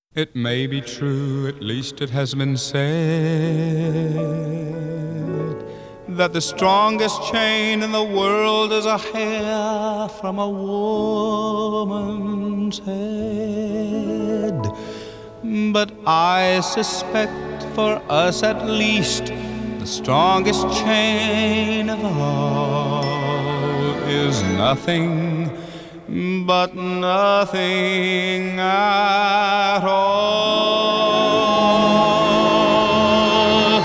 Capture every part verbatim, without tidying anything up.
It may be true, at least it has been said, that the strongest chain in the world is a hair from a woman's head. But I suspect, for us at least, the strongest chain of all is nothing but nothing at all.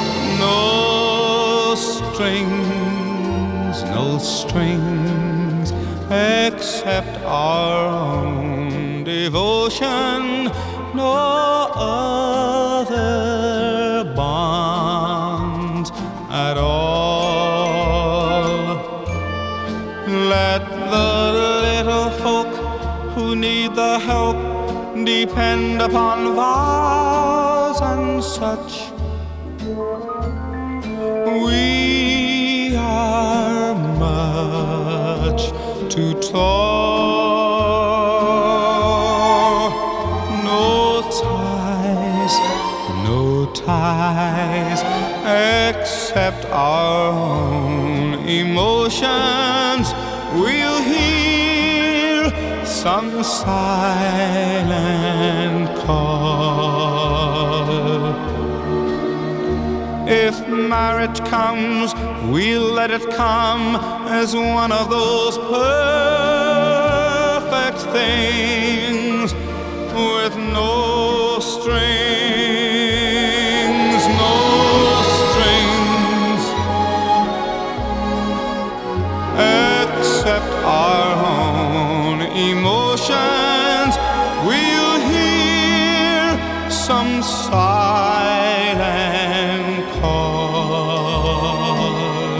No strings, no strings, except our own devotion. No other bonds at all. Let the little folk who need the help depend upon vows and such. We are much too tall. No ties, no ties, except our own emotions. We'll hear some silent call. If marriage comes, we'll let it come as one of those perfect things with no strings, no strings, except our own emotions. We'll hear some silent call.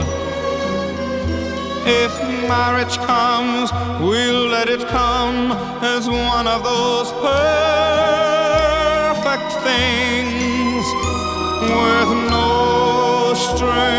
If marriage comes, we'll let it come as one of those perfect things with no strings.